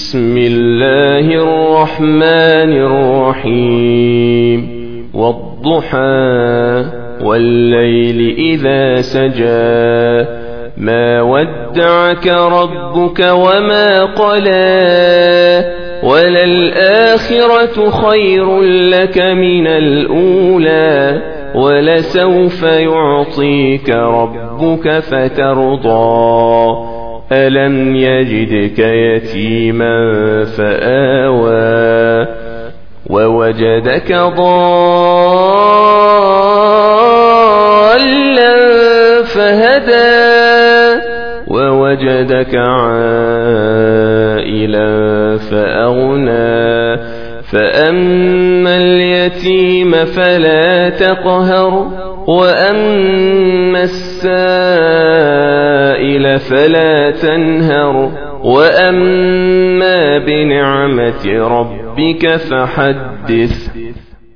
بسم الله الرحمن الرحيم والضحى والليل إذا سجى ما ودعك ربك وما قلى وللآخرة خير لك من الأولى ولسوف يعطيك ربك فترضى ألم يجدك يتيما فآوى ووجدك ضالا فهدى ووجدك عائلا فأغنى فأما اليتيم فلا تقهر وأما السائل فلا تنهر وأما بنعمة ربك فحدث